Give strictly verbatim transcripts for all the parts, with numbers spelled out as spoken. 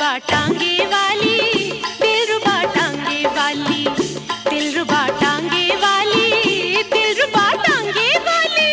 दिलरुबा टांगे वाली, दिलरुबा टांगे वाली, दिलरुबा टांगे वाली, दिलरुबा टांगे वाली।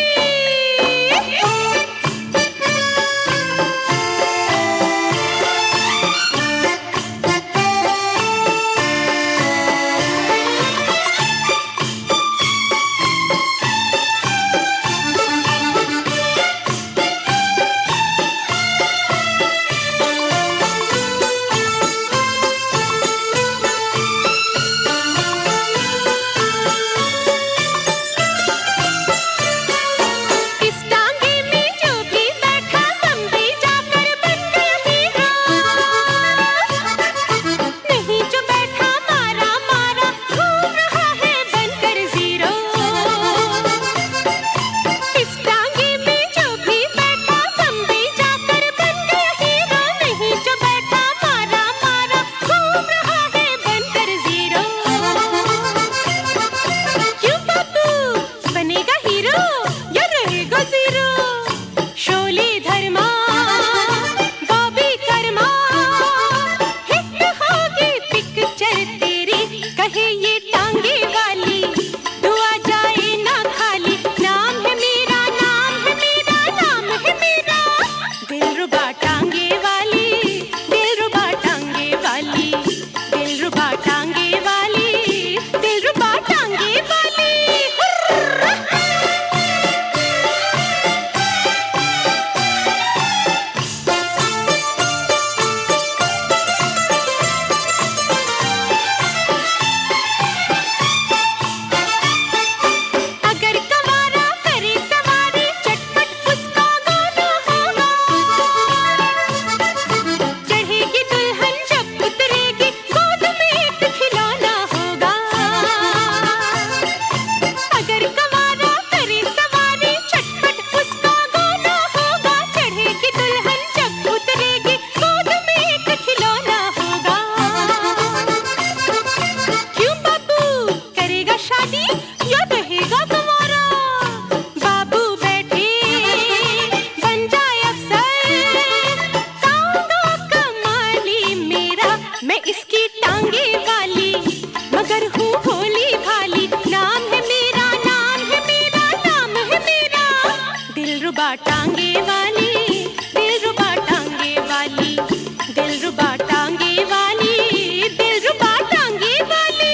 इसकी टांगे वाली मगर हूँ भोली भाली, नाम है मेरा, नाम है मेरा, नाम है मेरा। दिलरुबा टांगे वाली, दिलरुबा टांगे वाली, दिलरुबा टांगे वाली, दिलरुबा टांगे वाली।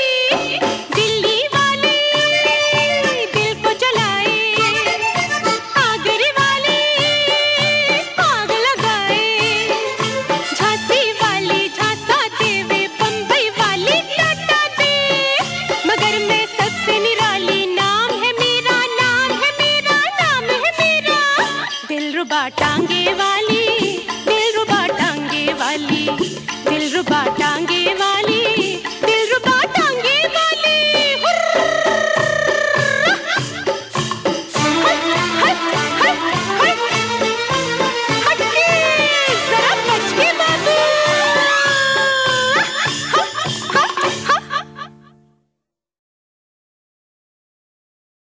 दिल्ली वाले दिल को जलाए, आगरे वाले आग लगाए, झांसी वाली दिलरुबा टांगे वाली।